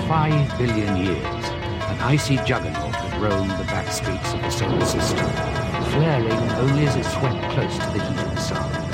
5 billion years, an icy juggernaut had roamed the back streets of the solar system, flaring only as it swept close to the heating sun.